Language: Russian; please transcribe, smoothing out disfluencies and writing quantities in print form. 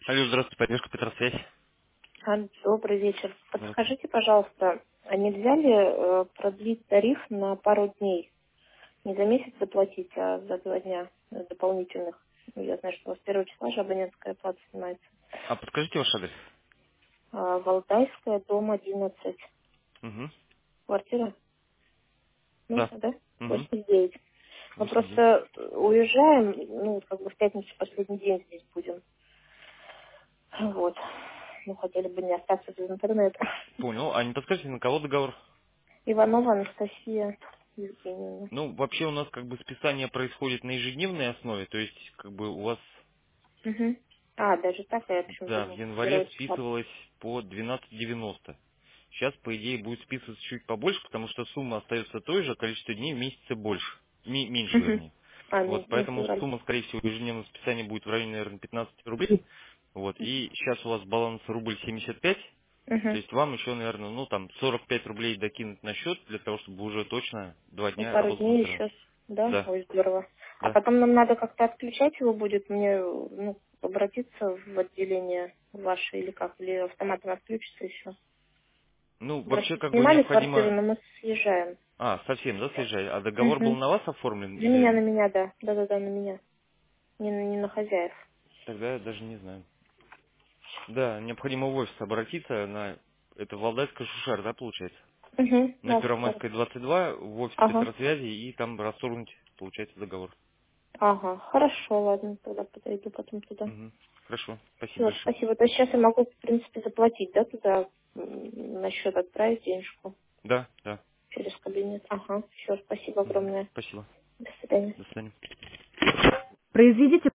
Алло, здравствуйте, поддержка Петросвязь. Добрый вечер. Здравствуйте. Подскажите, пожалуйста, а нельзя ли продлить тариф на пару дней? Не за месяц заплатить, а за 2 дня дополнительных. Ну, я знаю, что у вас с 1 числа же абонентская плата снимается. А подскажите ваш адрес. Валдайская, дом 11. Угу. Квартира? Ну, Да. да? Угу. 89. Мы 8-9. просто уезжаем, ну, как бы в пятницу последний день здесь будем. Вот. Ну, хотели бы не остаться без интернета. Понял. А не подскажете, на кого договор? Иванова Анастасия Евгеньевна. Ну, вообще у нас как бы списание происходит на ежедневной основе, то есть как бы у вас, Угу. Даже так, я почему да, в думала, с январе 1 числа. списывалось по 12,90. Сейчас, по идее, будет списываться чуть побольше, потому что сумма остается той же, а количество дней в месяце больше. Меньше, Угу. вернее. Ну, Вот, ну, поэтому февраль. сумма, скорее всего, ежедневного списания будет в районе, наверное, 15 рублей. Вот, и сейчас у вас баланс рубль 75. То Угу. есть вам еще, наверное, ну там 45 рублей докинуть на счет для того, чтобы уже точно 2 дня Пару работал дней интернет. еще, да? Да, Ой, здорово. А да. потом нам надо как-то отключать его будет, мне, ну, обратиться в отделение ваше или как, или автоматом отключится еще. Ну, вообще Просто как бы снимали квартиру, необходимо... но мы съезжаем. А, совсем, да, съезжать? А договор был Угу. на вас оформлен На или... меня, да. Да-да-да, на меня. Не на хозяев. Тогда я даже не знаю. Да, необходимо в офис обратиться на... Это Валдайская Шушар, да, получается? Угу. На Да, хорошо. Первомайская 22 в офис Ага. Петросвязи и там расторгнуть, получается, договор. Ага. Хорошо, ладно, тогда подойду потом туда. Угу. Хорошо, спасибо Все, большое. спасибо. То есть сейчас я могу, в принципе, заплатить, да, туда, на счет отправить денежку Да, да. через кабинет. Ага, все, спасибо Мгм. огромное. Спасибо. До свидания. До свидания. Произведите